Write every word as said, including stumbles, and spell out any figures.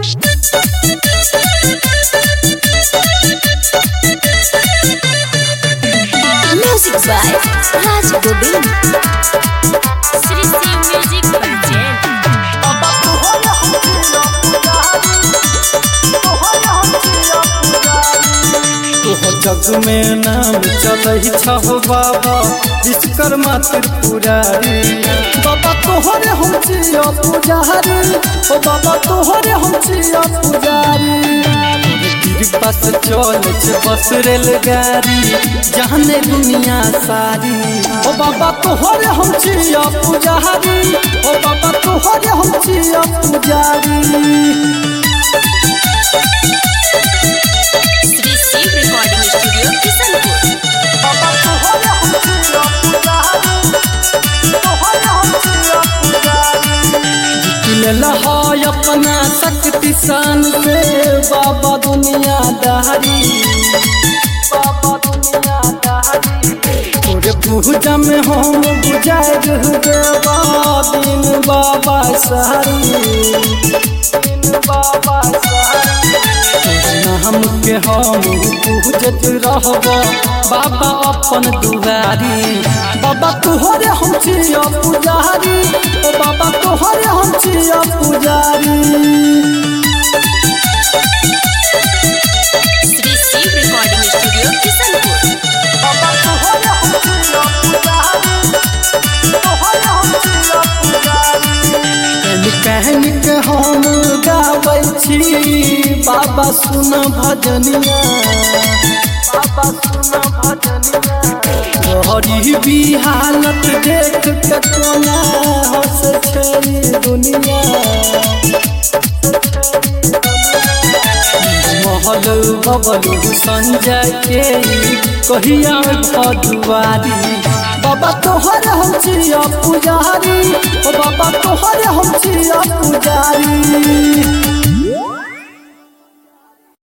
Music by Raj Gobind. Sri Shiv Music Project. जग में नाम चलही छहो बाबा विश्वकर्मा त्रिपुरारी। बाबा तोहरे हम छिया पुजारी, ओ बाबा तोहरे हम छिया पुजारी। कृपा से चल बस रेलगाड़ी जाने दुनिया सारी। ओ बाबा तोहरे हम छिया पुजारी, ओ बाबा तोहरे हम छिया पुजारी। अपना शक्ति शान से बाबा दुनिया दारी, बाबा दुनिया दारी। तोरे पूजा में हम गुजार देवा दिन बाबा सहारी, दिन बाबा सहारी। नाम के हम पूजत रहब बाबा अपन दुआरी। बाबा तोहरे हम छिया पुजारी, ओ बाबा तोहरे हम छिया पुजारी। Sri Shiv Recording Studio, Kisanpur. बाबा तोहरे हम छिया पुजारी, तोहरे हम छिया पुजारी। कहन के हम गाबै छी बाबा सुन भजनिया, बाबा सुन भजनिया। गरीबी हालत देख के कोना हंस छे दुनिया। महल बबलू संजय के कहिया भदुआरी। बाबा तोहरे हम छिया पुजारी, ओ बाबा तोहरे हम छिया पुजारी।